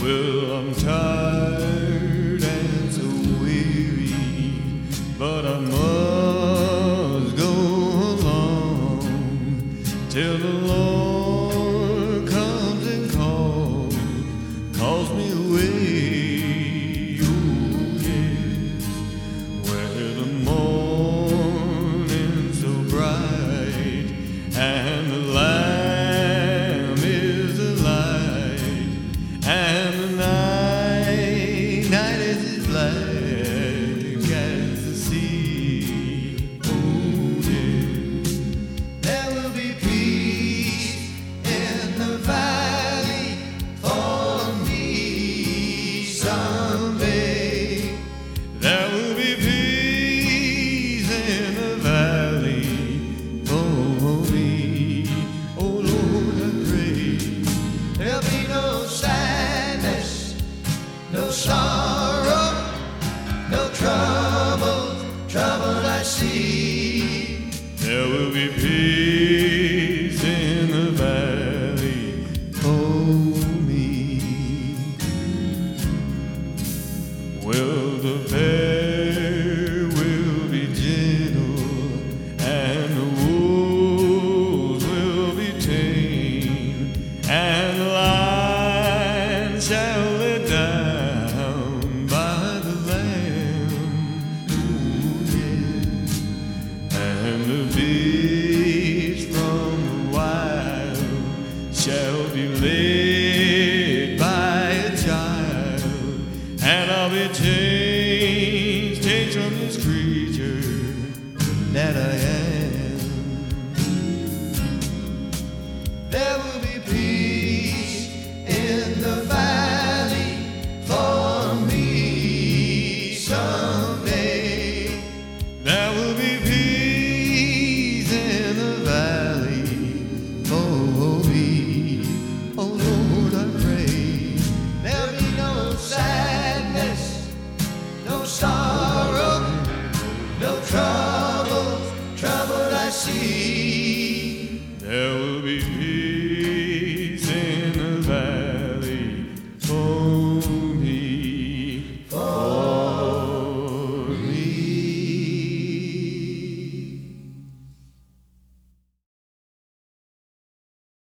Well, I'm tired and so weary, but I must go along till the Lord comes and calls me away. Oh, yes, where the morning's so bright and the Lamb is the light, and the night is as black as the sea. Oh, yeah. There will be peace in the valley for me someday. There will be peace in the valley for me. Oh, Lord, I pray there'll be no sadness, no sorrow, no trouble I see. There will be peace in the valley for me. Well, the bear will be gentle and the wolves will be tame, and the lion shall lay down by the lamb. Ooh, yeah. And the beast from the wild shall be led by a child, and I'll be changed from this creature that I